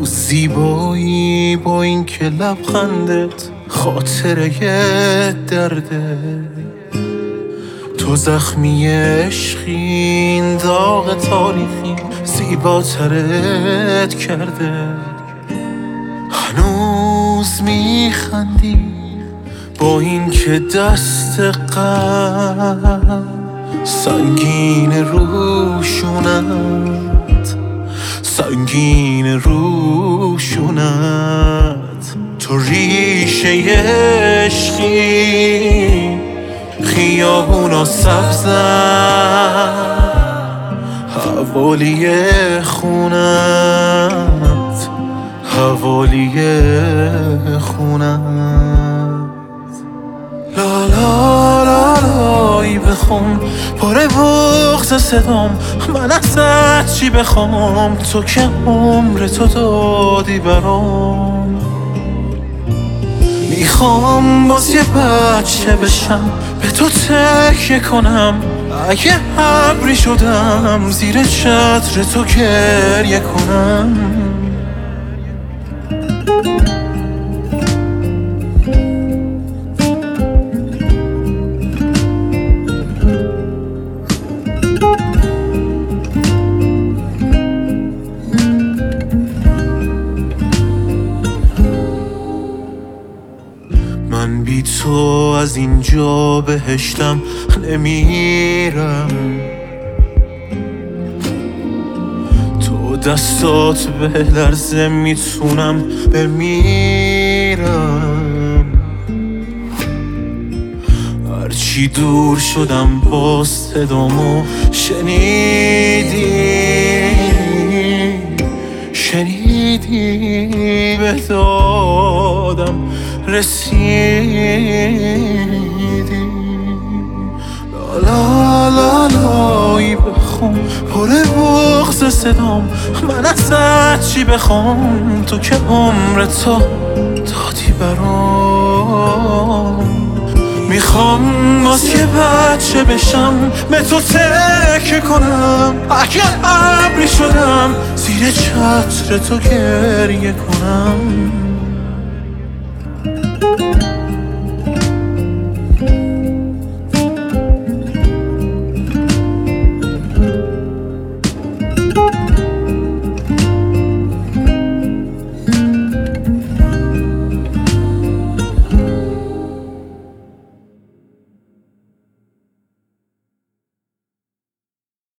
زیبایی با این که لبخندت خاطره درده، تو زخمی عشقی این داغ تاریخی زیباترت کرده. هنوز میخندی با این که دست غم سنگین روشونت، سنگین روشونت. تو ریشه عشقی خیابونا سبزن، حوالی خونت، حوالی خونت. لا لا لا لایی بخون پاره بغض صدام، من ازت چی بخوام تو که عمر تو دادی برام. میخوام باز یه بچه بشم به تو تکیه کنم، اگه ابری شدم زیر چتر تو گریه کنم. من بی تو از اینجا بهشتم نمیرم، تو دستات به لرزه میتونم بمیرم. هرچی دور شدم باز صدامو شنیدی به دادم رسیدی. لا لا لایی بخون پره بغض صدام، من ازت چی بخوام تو که عمر تو دادی برام. میخوام باز یه بچه بشم به تو تکیه کنم، اگه ابری شدم زیر چتر تو گریه کنم.